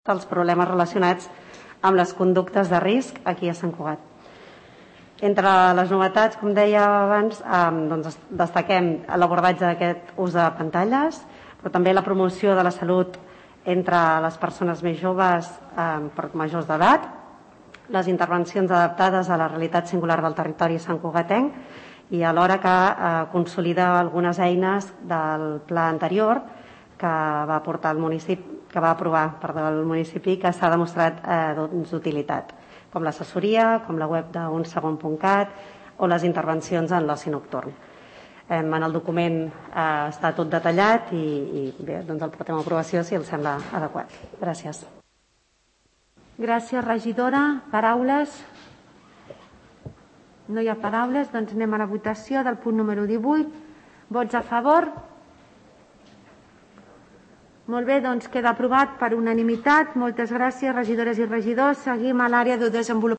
dels problemes relacionats amb les conductes de risc aquí a Sant Cugat. Entre les novetats, com deia abans, destaquem l'abordatge d'aquest ús de pantalles, però també la promoció de la salut entre les persones més joves però majors d'edat, les intervencions adaptades a la realitat singular del territori santcugatenc i alhora que consolida algunes eines del pla anterior que va aprovar el municipi que s'ha demostrat d'utilitat, com l'assessoria, com la web d'unsegon.cat o les intervencions en l'oci nocturn. En el document està tot detallat i bé, doncs el portem a aprovació si els sembla adequat. Gràcies. Gràcies, regidora. Paraules? No hi ha paraules, doncs anem a la votació del punt número 18. Vots a favor? Molt bé, doncs queda aprovat per unanimitat. Moltes gràcies, regidores i regidors. Seguim a l'àrea de desenvolupament.